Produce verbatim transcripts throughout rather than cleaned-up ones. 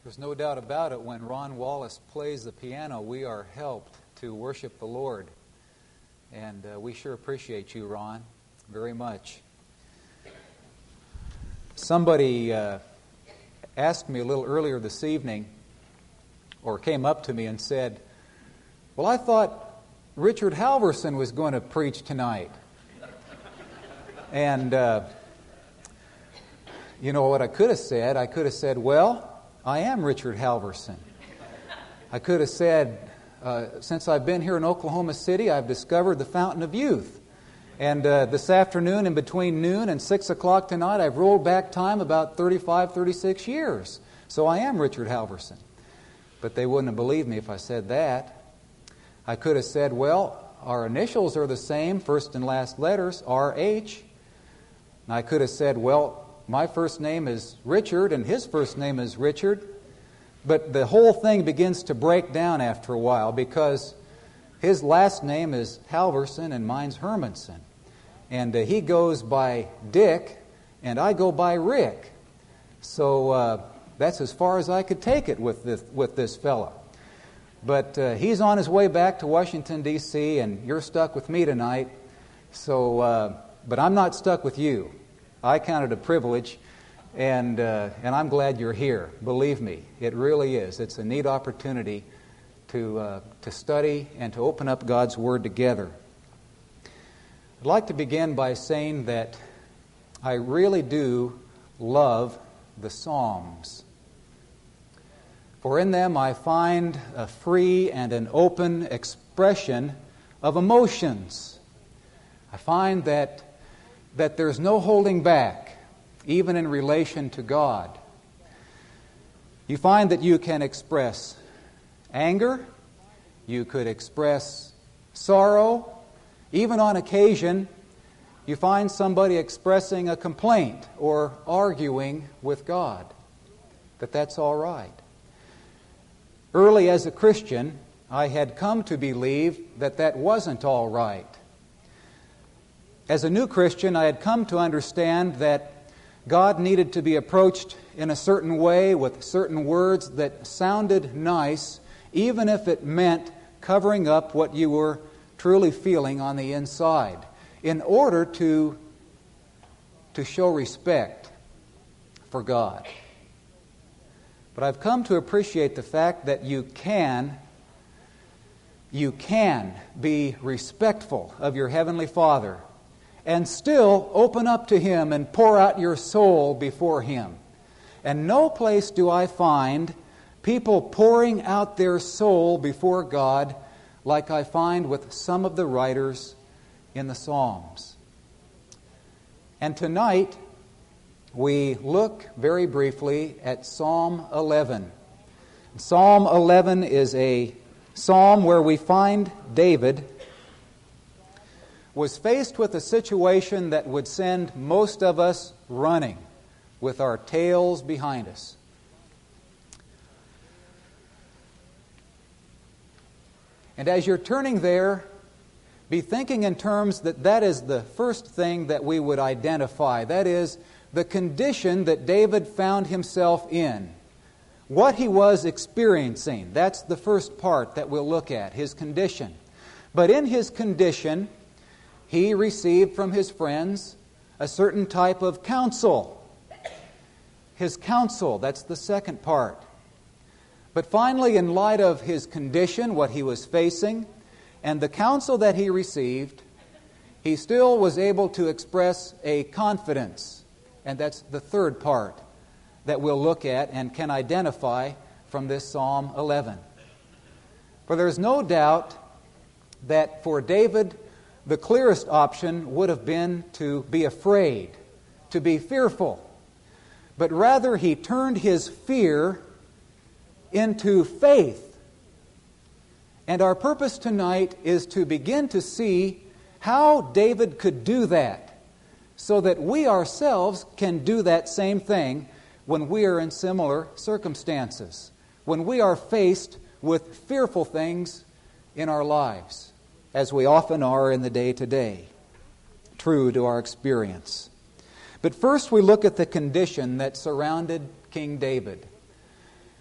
There's no doubt about it, when Ron Wallace plays the piano, we are helped to worship the Lord. And uh, we sure appreciate you, Ron, very much. Somebody uh, asked me a little earlier this evening, or came up to me and said, well, I thought Richard Halverson was going to preach tonight. And, uh, you know what I could have said? I could have said, well, I am Richard Halverson. I could have said, uh, since I've been here in Oklahoma City, I've discovered the Fountain of Youth. And uh, this afternoon, in between noon and six o'clock tonight, I've rolled back time about thirty-five, thirty-six years. So I am Richard Halverson. But they wouldn't have believed me if I said that. I could have said, well, our initials are the same, first and last letters, R H. And I could have said, well, my first name is Richard, and his first name is Richard. But the whole thing begins to break down after a while, because his last name is Halverson and mine's Hermanson. And uh, he goes by Dick, and I go by Rick. So uh, that's as far as I could take it with this, with this fella. But uh, he's on his way back to Washington, D C, and you're stuck with me tonight. So, uh, but I'm not stuck with you. I count it a privilege, and uh, and I'm glad you're here. Believe me, it really is. It's a neat opportunity to uh, to study and to open up God's Word together. I'd like to begin by saying that I really do love the Psalms. For in them I find a free and an open expression of emotions. I find that that there's no holding back, even in relation to God. You find that you can express anger, you could express sorrow, even on occasion, you find somebody expressing a complaint or arguing with God, that that's all right. Early as a Christian, I had come to believe that that wasn't all right. As a new Christian, I had come to understand that God needed to be approached in a certain way with certain words that sounded nice, even if it meant covering up what you were truly feeling on the inside, in order to, to show respect for God. But I've come to appreciate the fact that you can, you can be respectful of your Heavenly Father and still open up to Him and pour out your soul before Him. And no place do I find people pouring out their soul before God like I find with some of the writers in the Psalms. And tonight, we look very briefly at Psalm eleven. Psalm eleven is a psalm where we find David was faced with a situation that would send most of us running with our tails behind us. And as you're turning there, be thinking in terms that that is the first thing that we would identify. That is the condition that David found himself in. What he was experiencing. That's the first part that we'll look at, his condition. But in his condition, he received from his friends a certain type of counsel. His counsel, that's the second part. But finally, in light of his condition, what he was facing, and the counsel that he received, he still was able to express a confidence. And that's the third part that we'll look at and can identify from this Psalm eleven. For there's no doubt that for David, the clearest option would have been to be afraid, to be fearful. But rather he turned his fear into faith. And our purpose tonight is to begin to see how David could do that, so that we ourselves can do that same thing when we are in similar circumstances, when we are faced with fearful things in our lives, as we often are in the day-to-day, true to our experience. But first we look at the condition that surrounded King David.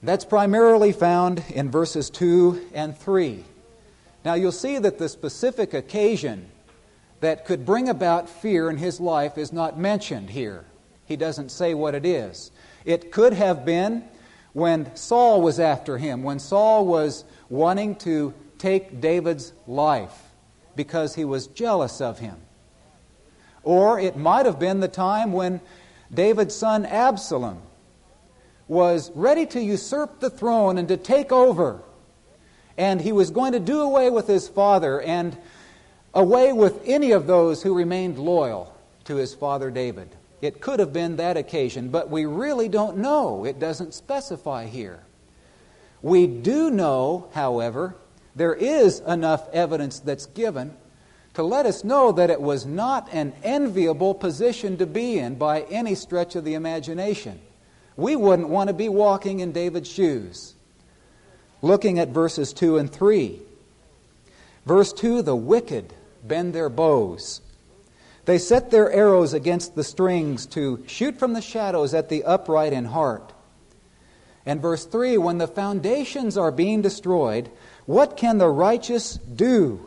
That's primarily found in verses two and three. Now you'll see that the specific occasion that could bring about fear in his life is not mentioned here. He doesn't say what it is. It could have been when Saul was after him, when Saul was wanting to take David's life because he was jealous of him. Or it might have been the time when David's son Absalom was ready to usurp the throne and to take over. And he was going to do away with his father and away with any of those who remained loyal to his father David. It could have been that occasion, but we really don't know. It doesn't specify here. We do know, however, there is enough evidence that's given to let us know that it was not an enviable position to be in by any stretch of the imagination. We wouldn't want to be walking in David's shoes. Looking at verses two and three. Verse two, the wicked bend their bows. They set their arrows against the strings to shoot from the shadows at the upright in heart. And verse three, when the foundations are being destroyed, what can the righteous do?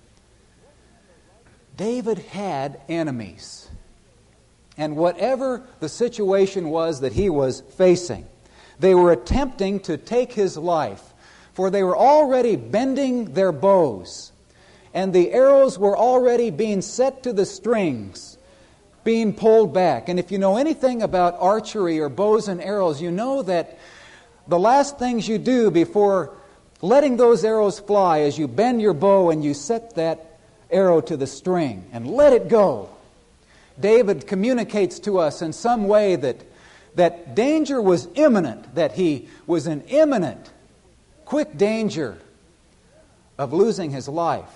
David had enemies. And whatever the situation was that he was facing, they were attempting to take his life, for they were already bending their bows, and the arrows were already being set to the strings, being pulled back. And if you know anything about archery or bows and arrows, you know that the last things you do before letting those arrows fly is you bend your bow and you set that arrow to the string and let it go. David communicates to us in some way that, that danger was imminent, that he was in imminent, quick danger of losing his life.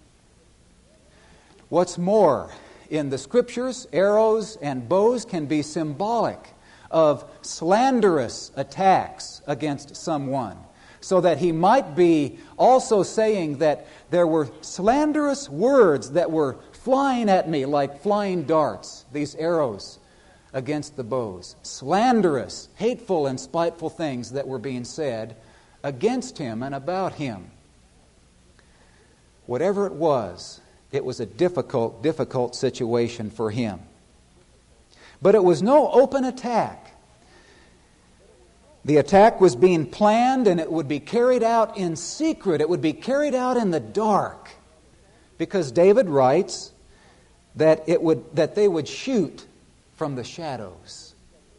What's more, in the Scriptures, arrows and bows can be symbolic of slanderous attacks against someone, so that he might be also saying that there were slanderous words that were flying at me like flying darts, these arrows against the bows. Slanderous, hateful, and spiteful things that were being said against him and about him. Whatever it was, it was a difficult, difficult situation for him. But it was no open attack. The attack was being planned, and it would be carried out in secret. It would be carried out in the dark. Because David writes that it would that they would shoot from the shadows.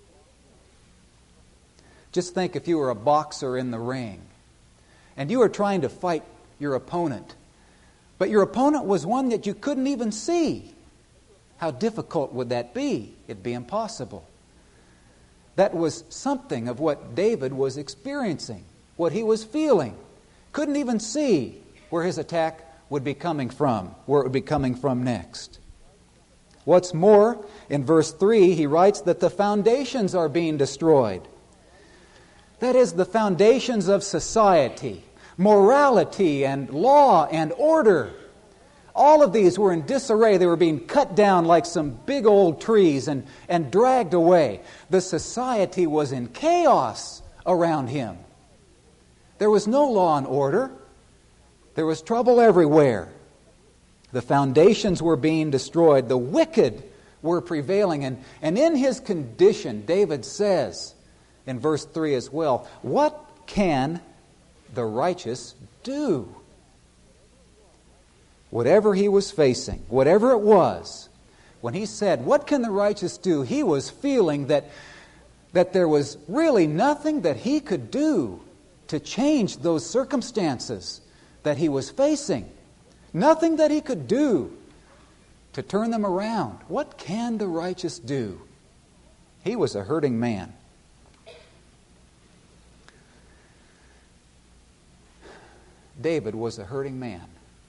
Just think if you were a boxer in the ring and you were trying to fight your opponent, but your opponent was one that you couldn't even see. How difficult would that be? It'd be impossible. That was something of what David was experiencing, what he was feeling. Couldn't even see where his attack would be coming from, where it would be coming from next. What's more, in verse three, he writes that the foundations are being destroyed. That is, the foundations of society, morality and law and order. All of these were in disarray. They were being cut down like some big old trees and, and dragged away. The society was in chaos around him. There was no law and order. There was trouble everywhere. The foundations were being destroyed. The wicked were prevailing. And, and in his condition, David says in verse three as well, what can the righteous do? Whatever he was facing, whatever it was, when he said, what can the righteous do? He was feeling that, that there was really nothing that he could do to change those circumstances that he was facing. Nothing that he could do to turn them around. What can the righteous do? He was a hurting man. David was a hurting man.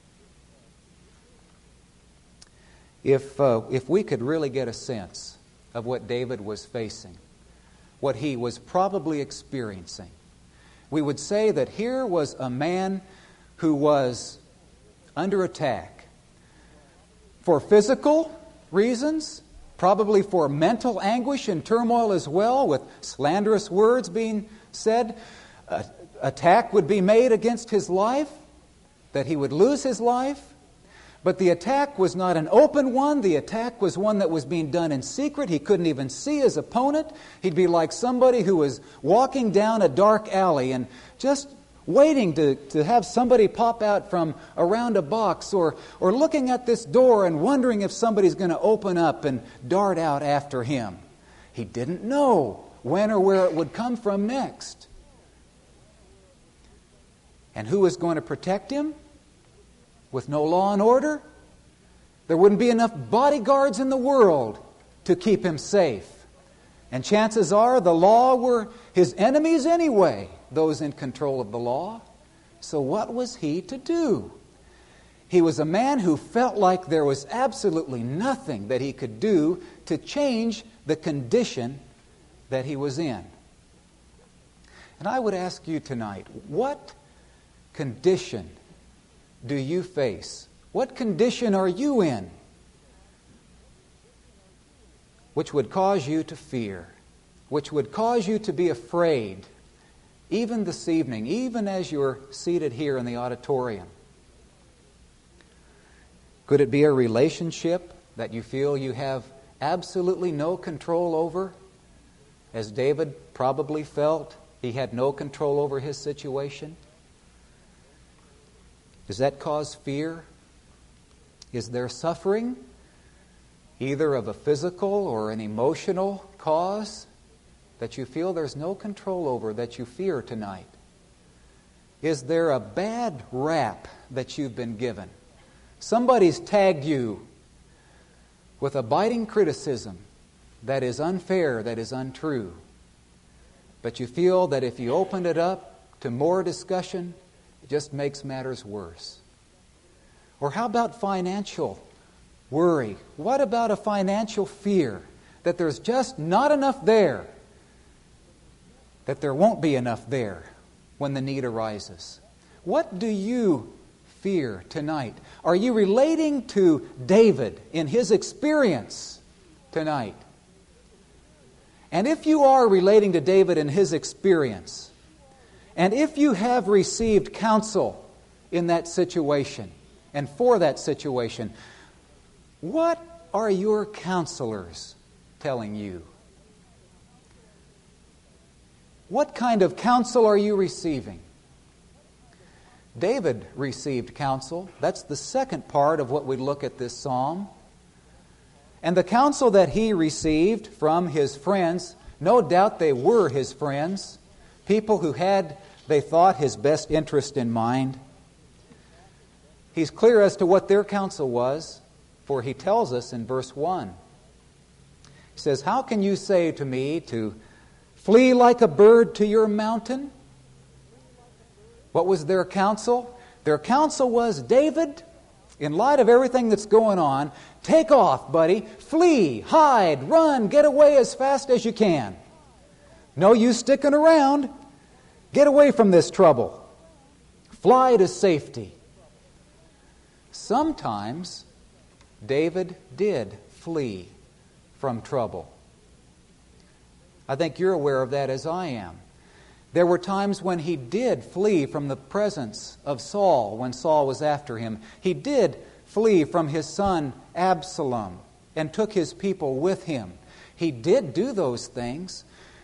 If, uh, if we could really get a sense of what David was facing, what he was probably experiencing, we would say that here was a man who was under attack for physical reasons, probably for mental anguish and turmoil as well, with slanderous words being said. Uh, attack would be made against his life, that he would lose his life. But the attack was not an open one. The attack was one that was being done in secret. He couldn't even see his opponent. He'd be like somebody who was walking down a dark alley and just waiting to, to have somebody pop out from around a box, or, or looking at this door and wondering if somebody's going to open up and dart out after him. He didn't know when or where it would come from next. And who was going to protect him? With no law and order, there wouldn't be enough bodyguards in the world to keep him safe. And chances are the law were his enemies anyway, those in control of the law. So what was he to do? He was a man who felt like there was absolutely nothing that he could do to change the condition that he was in. And I would ask you tonight, what condition do you face? What condition are you in which would cause you to fear, which would cause you to be afraid, even this evening, even as you're seated here in the auditorium? Could it be a relationship that you feel you have absolutely no control over, as David probably felt he had no control over his situation? Does that cause fear? Is there suffering, either of a physical or an emotional cause, that you feel there's no control over, that you fear tonight? Is there a bad rap that you've been given? Somebody's tagged you with a biting criticism that is unfair, that is untrue. But you feel that if you opened it up to more discussion, it just makes matters worse. Or how about financial worry? What about a financial fear that there's just not enough there, that there won't be enough there when the need arises? What do you fear tonight? Are you relating to David in his experience tonight? And if you are relating to David in his experience, and if you have received counsel in that situation and for that situation, what are your counselors telling you? What kind of counsel are you receiving? David received counsel. That's the second part of what we look at this psalm. And the counsel that he received from his friends, no doubt they were his friends, people who had, they thought, his best interest in mind. He's clear as to what their counsel was, for he tells us in verse one. He says, "How can you say to me to flee like a bird to your mountain?" What was their counsel? Their counsel was, David, in light of everything that's going on, take off, buddy. Flee, hide, run, get away as fast as you can. No use sticking around. Get away from this trouble. Fly to safety. Sometimes David did flee from trouble. I think you're aware of that as I am. There were times when he did flee from the presence of Saul when Saul was after him. He did flee from his son Absalom and took his people with him. He did do those things.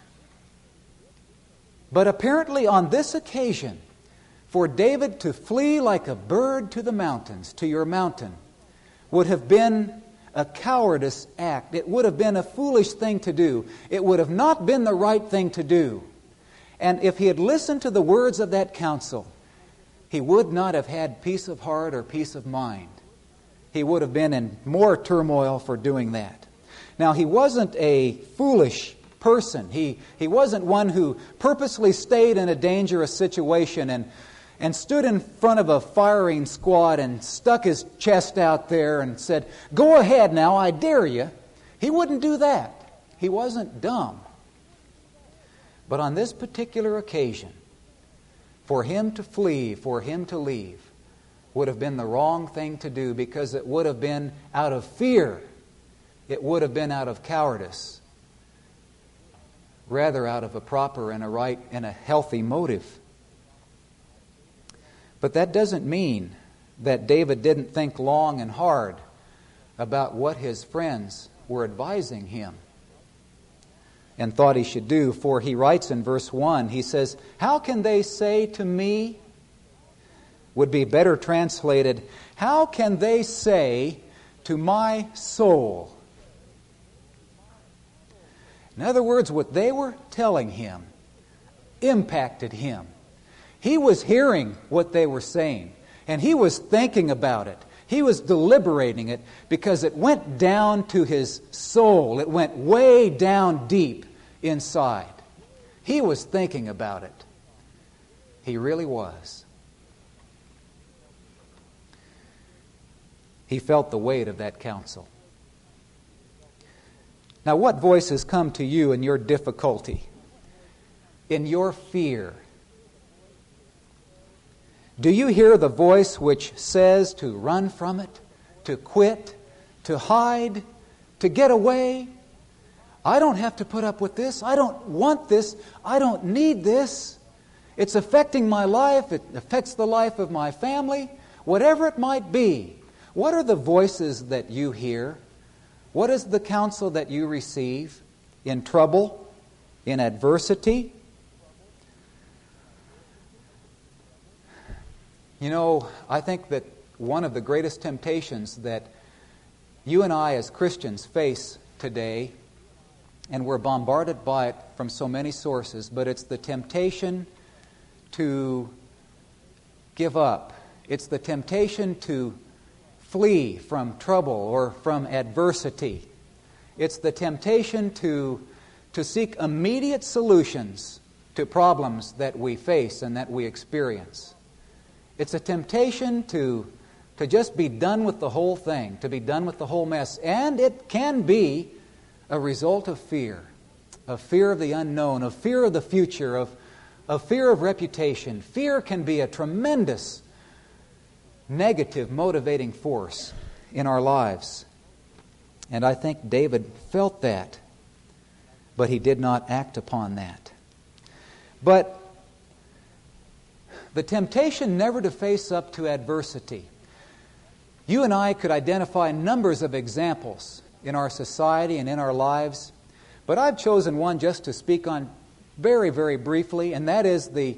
But apparently on this occasion, for David to flee like a bird to the mountains, to your mountain, would have been a cowardice act. It would have been a foolish thing to do. It would have not been the right thing to do. And if he had listened to the words of that counsel, he would not have had peace of heart or peace of mind. He would have been in more turmoil for doing that. Now, he wasn't a foolish person. He, he wasn't one who purposely stayed in a dangerous situation and, and stood in front of a firing squad and stuck his chest out there and said, "Go ahead now, I dare you." He wouldn't do that. He wasn't dumb. But on this particular occasion, for him to flee, for him to leave, would have been the wrong thing to do, because it would have been out of fear it would have been out of cowardice, rather out of a proper and a right and a healthy motive. But that doesn't mean that David didn't think long and hard about what his friends were advising him and thought he should do. For he writes in verse one, he says, "How can they say to me," would be better translated, "how can they say to my soul?" In other words, what they were telling him impacted him. He was hearing what they were saying, and he was thinking about it. He was deliberating it because it went down to his soul. It went way down deep inside. He was thinking about it. He really was. He felt the weight of that counsel. Now, what voices come to you in your difficulty, in your fear? Do you hear the voice which says to run from it, to quit, to hide, to get away? I don't have to put up with this. I don't want this. I don't need this. It's affecting my life. It affects the life of my family. Whatever it might be. What are the voices that you hear? What is the counsel that you receive in trouble, in adversity? You know, I think that one of the greatest temptations that you and I as Christians face today, and we're bombarded by it from so many sources, but it's the temptation to give up. It's the temptation to flee from trouble or from adversity. It's the temptation to, to seek immediate solutions to problems that we face and that we experience. It's a temptation to, to just be done with the whole thing, to be done with the whole mess. And it can be a result of fear, of fear of the unknown, of fear of the future, of, of fear of reputation. Fear can be a tremendous negative motivating force in our lives. And I think David felt that, but he did not act upon that. But the temptation never to face up to adversity. You and I could identify numbers of examples in our society and in our lives, but I've chosen one just to speak on very, very briefly, and that is the,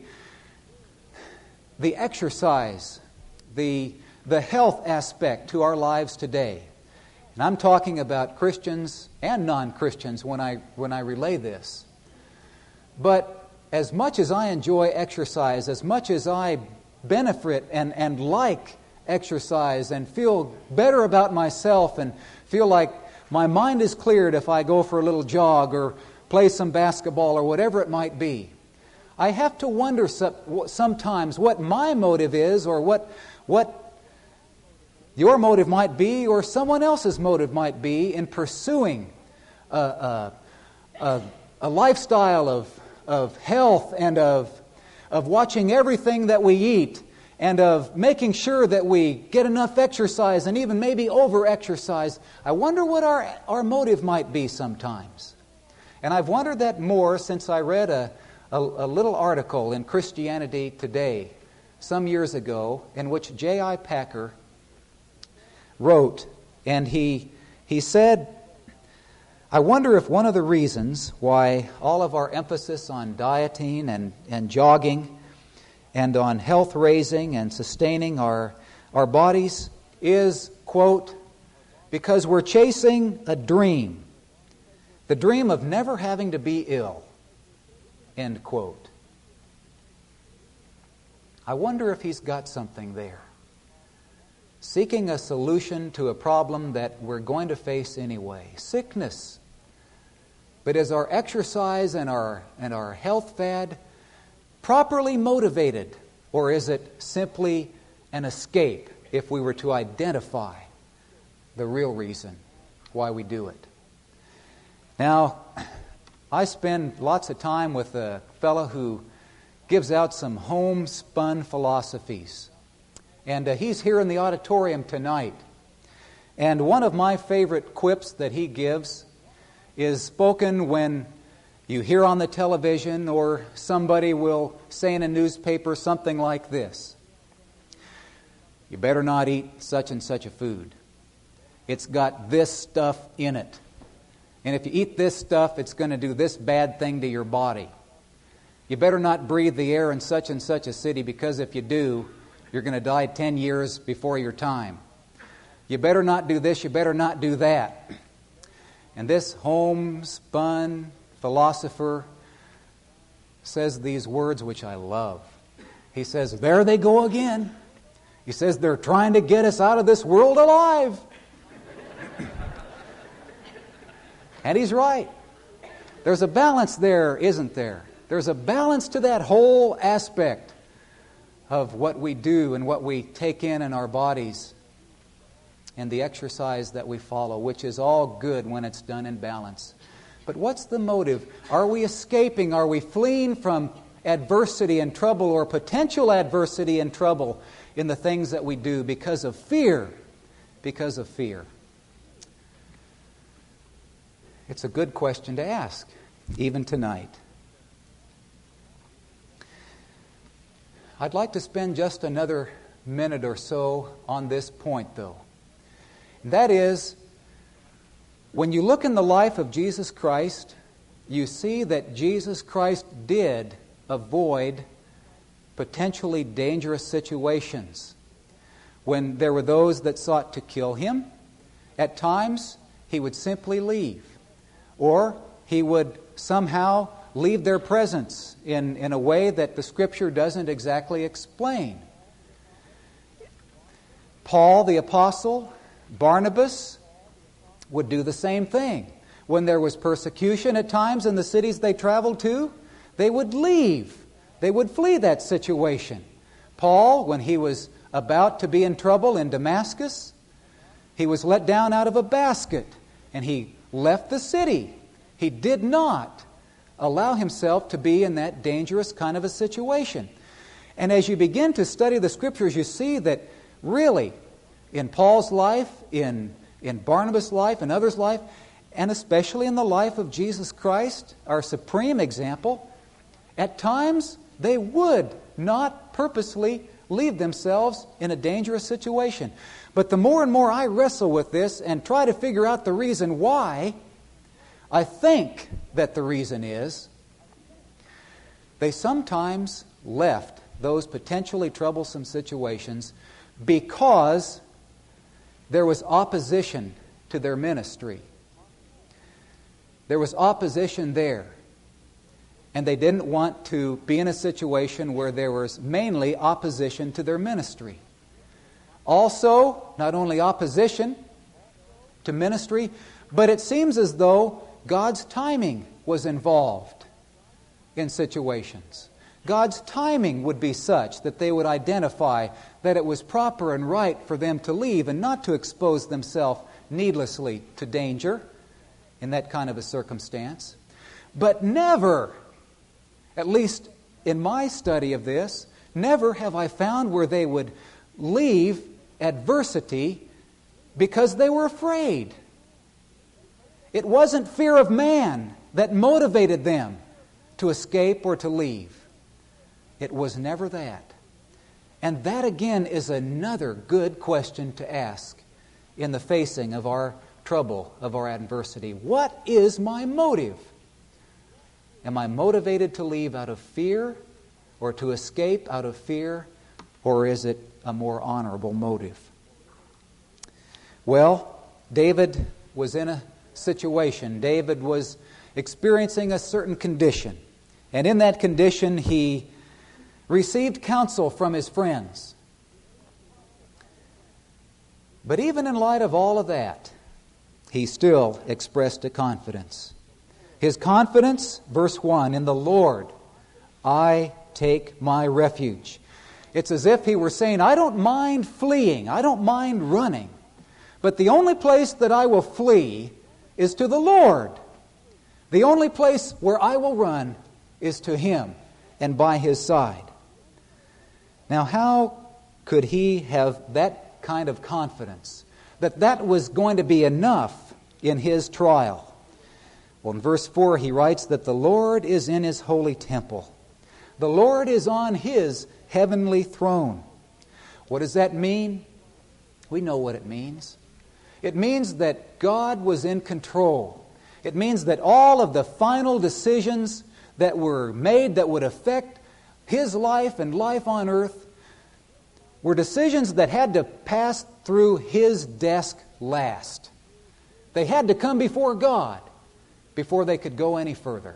the exercise, the, the health aspect to our lives today. And I'm talking about Christians and non-Christians when I, when I relay this. But as much as I enjoy exercise, as much as I benefit and, and like exercise and feel better about myself and feel like my mind is cleared if I go for a little jog or play some basketball or whatever it might be, I have to wonder sometimes what my motive is, or what, what your motive might be, or someone else's motive might be in pursuing a, a, a, a lifestyle of of health and of, of watching everything that we eat and of making sure that we get enough exercise and even maybe over-exercise. I wonder what our, our motive might be sometimes. And I've wondered that more since I read a, a, a little article in Christianity Today some years ago in which J I Packer wrote, and he he said, I wonder if one of the reasons why all of our emphasis on dieting and, and jogging and on health raising and sustaining our, our bodies is, quote, because we're chasing a dream, the dream of never having to be ill, end quote. I wonder if he's got something there. Seeking a solution to a problem that we're going to face anyway. Sickness. But is our exercise and our, and our health fad properly motivated? Or is it simply an escape if we were to identify the real reason why we do it? Now, I spend lots of time with a fellow who gives out some homespun philosophies. And uh, he's here in the auditorium tonight. And one of my favorite quips that he gives is spoken when you hear on the television or somebody will say in a newspaper something like this: "You better not eat such and such a food. It's got this stuff in it. And if you eat this stuff, it's going to do this bad thing to your body. You better not breathe the air in such and such a city, because if you do, you're going to die ten years before your time. You better not do this, you better not do that." And this homespun philosopher says these words which I love. He says, "There they go again." He says, "They're trying to get us out of this world alive." And he's right. There's a balance there, isn't there? There's a balance to that whole aspect of what we do and what we take in in our bodies and the exercise that we follow, which is all good when it's done in balance. But what's the motive? Are we escaping? Are we fleeing from adversity and trouble, or potential adversity and trouble in the things that we do because of fear? Because of fear. It's a good question to ask, even tonight. I'd like to spend just another minute or so on this point, though. And that is, when you look in the life of Jesus Christ, you see that Jesus Christ did avoid potentially dangerous situations. When there were those that sought to kill him, at times he would simply leave. Or he would somehow leave their presence in, in a way that the Scripture doesn't exactly explain. Paul the Apostle, Barnabas, would do the same thing. When there was persecution at times in the cities they traveled to, they would leave. They would flee that situation. Paul, when he was about to be in trouble in Damascus, he was let down out of a basket, and he left the city. He did not allow himself to be in that dangerous kind of a situation. And as you begin to study the Scriptures, you see that really, in Paul's life, in, in Barnabas' life, in others' life, and especially in the life of Jesus Christ, our supreme example, at times they would not purposely leave themselves in a dangerous situation. But the more and more I wrestle with this and try to figure out the reason why, I think that the reason is they sometimes left those potentially troublesome situations because there was opposition to their ministry. There was opposition there. And they didn't want to be in a situation where there was mainly opposition to their ministry. Also, not only opposition to ministry, but it seems as though God's timing was involved in situations. God's timing would be such that they would identify that it was proper and right for them to leave and not to expose themselves needlessly to danger in that kind of a circumstance. But never, at least in my study of this, never have I found where they would leave adversity because they were afraid. It wasn't fear of man that motivated them to escape or to leave. It was never that. And that again is another good question to ask in the facing of our trouble, of our adversity. What is my motive? Am I motivated to leave out of fear or to escape out of fear, or is it a more honorable motive? Well, David was in a situation. David was experiencing a certain condition. And in that condition, he received counsel from his friends. But even in light of all of that, he still expressed a confidence. His confidence, verse one, in the Lord, I take my refuge. It's as if he were saying, I don't mind fleeing, I don't mind running, but the only place that I will flee is to the Lord. The only place where I will run is to Him and by His side. Now, how could he have that kind of confidence? that that was going to be enough in his trial. Well, in verse four he writes that the Lord is in His holy temple. The Lord is on His heavenly throne. What does that mean? We know what it means. It means that God was in control. It means that all of the final decisions that were made that would affect His life and life on earth were decisions that had to pass through His desk last. They had to come before God before they could go any further.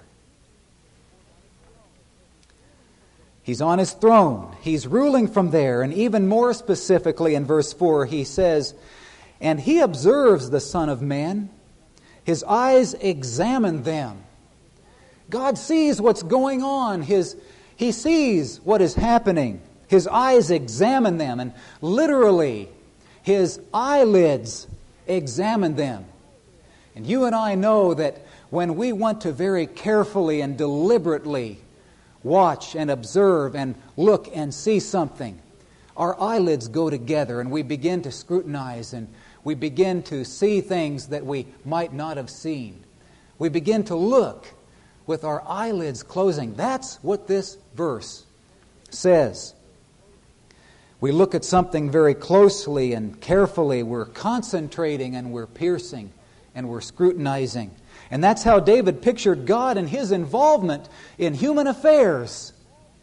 He's on His throne. He's ruling from there. And even more specifically in verse four, he says, "And He observes the Son of Man. His eyes examine them." God sees what's going on. His, He sees what is happening. His eyes examine them. And literally, His eyelids examine them. And you and I know that when we want to very carefully and deliberately watch and observe and look and see something, our eyelids go together and we begin to scrutinize and we begin to see things that we might not have seen. We begin to look with our eyelids closing. That's what this verse says. We look at something very closely and carefully. We're concentrating and we're piercing and we're scrutinizing. And that's how David pictured God and His involvement in human affairs.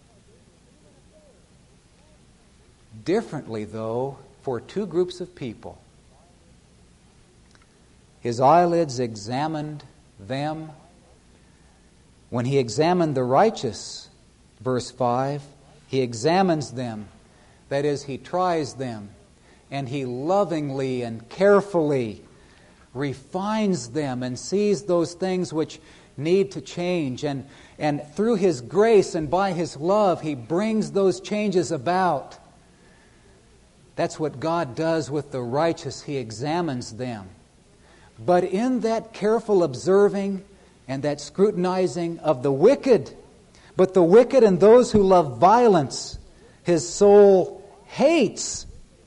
Differently, though, for two groups of people. His eyelids examined them. When He examined the righteous, verse five, He examines them. That is, He tries them. And He lovingly and carefully refines them and sees those things which need to change. And, and through His grace and by His love, He brings those changes about. That's what God does with the righteous. He examines them. But in that careful observing and that scrutinizing of the wicked, but the wicked and those who love violence, His soul hates.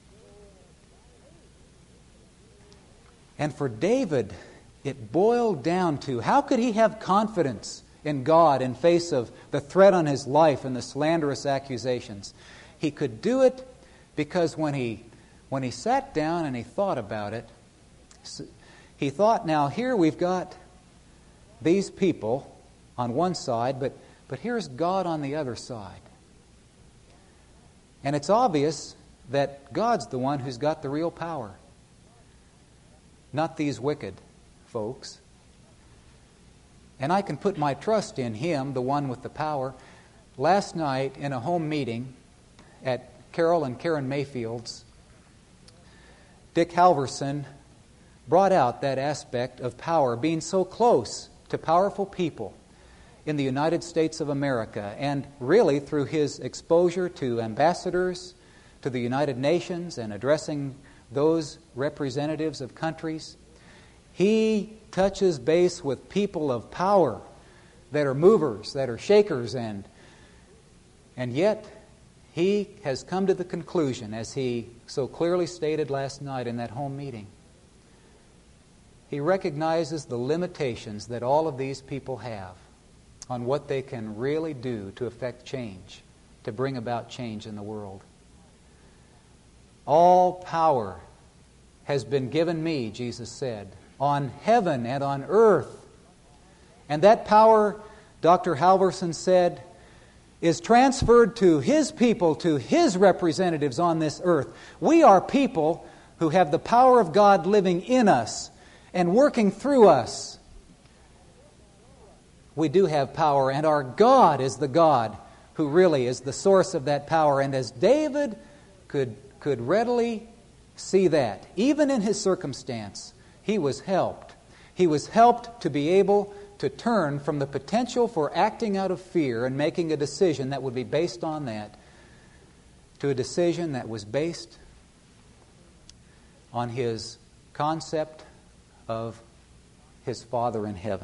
And for David, it boiled down to, how could he have confidence in God in face of the threat on his life and the slanderous accusations? He could do it because when he when he sat down and he thought about it, he thought, now here we've got these people on one side, but, but here's God on the other side. And it's obvious that God's the one who's got the real power. Not these wicked folks. And I can put my trust in Him, the one with the power. Last night in a home meeting at Carol and Karen Mayfield's, Dick Halverson brought out that aspect of power, being so close to powerful people in the United States of America, and really through his exposure to ambassadors, to the United Nations, and addressing those representatives of countries. He touches base with people of power that are movers, that are shakers, and and yet he has come to the conclusion, as he so clearly stated last night in that home meeting, he recognizes the limitations that all of these people have on what they can really do to affect change, to bring about change in the world. All power has been given me, Jesus said, on heaven and on earth. And that power, Doctor Halverson said, is transferred to His people, to His representatives on this earth. We are people who have the power of God living in us and working through us. We do have power, and our God is the God who really is the source of that power. And as David could, could readily see that, even in his circumstance, he was helped. He was helped to be able to turn from the potential for acting out of fear and making a decision that would be based on that to a decision that was based on his concept of his Father in heaven.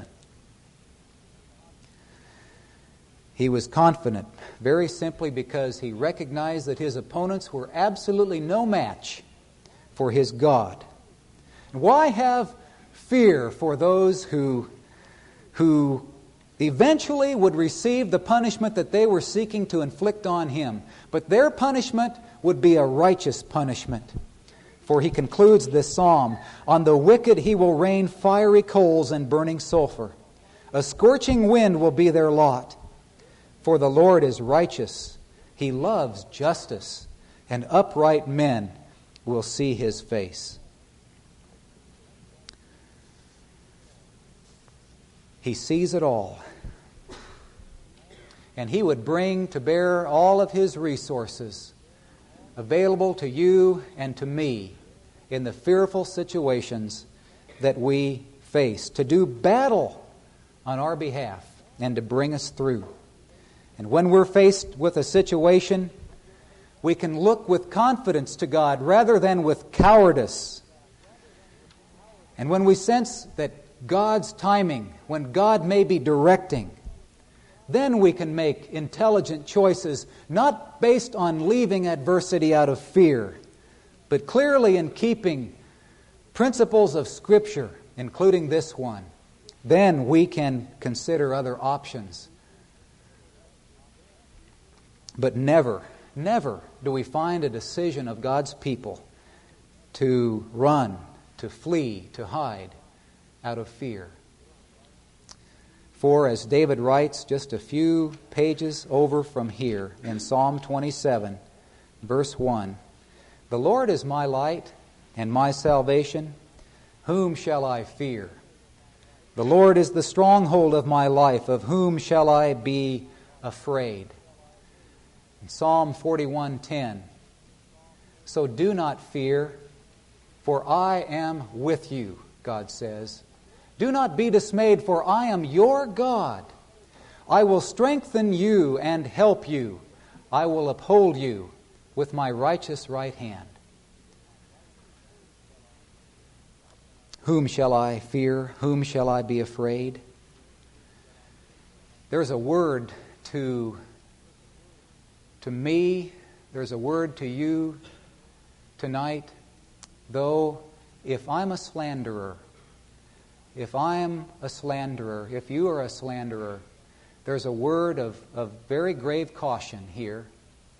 He was confident, very simply because he recognized that his opponents were absolutely no match for his God. Why have fear for those who, who eventually would receive the punishment that they were seeking to inflict on him? But their punishment would be a righteous punishment. For he concludes this psalm, "On the wicked he will rain fiery coals and burning sulfur. A scorching wind will be their lot. For the Lord is righteous. He loves justice, and upright men will see his face." He sees it all. And he would bring to bear all of his resources available to you and to me in the fearful situations that we face, to do battle on our behalf and to bring us through. And when we're faced with a situation, we can look with confidence to God rather than with cowardice. And when we sense that God's timing, when God may be directing, then we can make intelligent choices, not based on leaving adversity out of fear, but clearly in keeping principles of Scripture, including this one. Then we can consider other options. But never, never do we find a decision of God's people to run, to flee, to hide out of fear. For, as David writes just a few pages over from here in Psalm twenty-seven, verse one, "The Lord is my light and my salvation. Whom shall I fear? The Lord is the stronghold of my life. Of whom shall I be afraid?" In Psalm forty-one ten, "So do not fear, for I am with you," God says. "Do not be dismayed, for I am your God. I will strengthen you and help you. I will uphold you with my righteous right hand." Whom shall I fear? Whom shall I be afraid? There's a word to, to me, there's a word to you tonight, though if I'm a slanderer, If I am a slanderer, if you are a slanderer, there's a word of, of very grave caution here.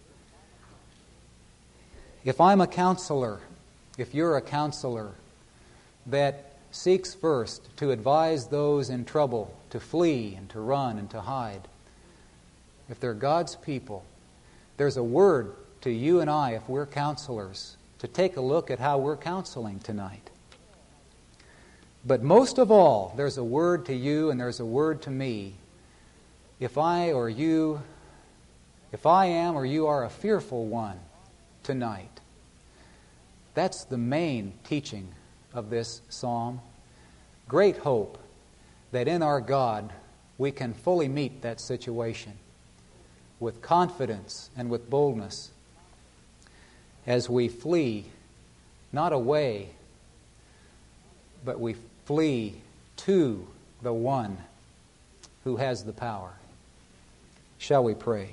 If I'm a counselor, if you're a counselor that seeks first to advise those in trouble to flee and to run and to hide, if they're God's people, there's a word to you and I, if we're counselors, to take a look at how we're counseling tonight. But most of all, there's a word to you and there's a word to me. If I or you, if I am or you are a fearful one tonight, that's the main teaching of this psalm. Great hope that in our God we can fully meet that situation with confidence and with boldness as we flee not away, but we flee to the one who has the power. Shall we pray?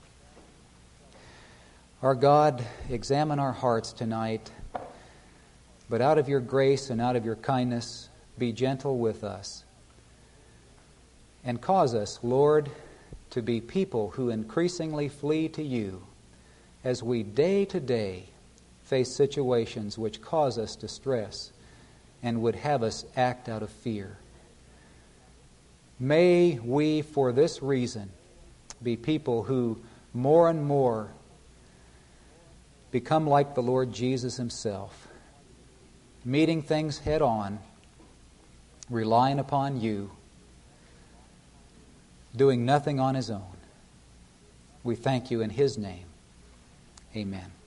Our God, examine our hearts tonight, but out of your grace and out of your kindness, be gentle with us. And cause us, Lord, to be people who increasingly flee to you as we day to day face situations which cause us distress and would have us act out of fear. May we, for this reason, be people who more and more become like the Lord Jesus himself, meeting things head on, relying upon you, doing nothing on his own. We thank you in his name. Amen.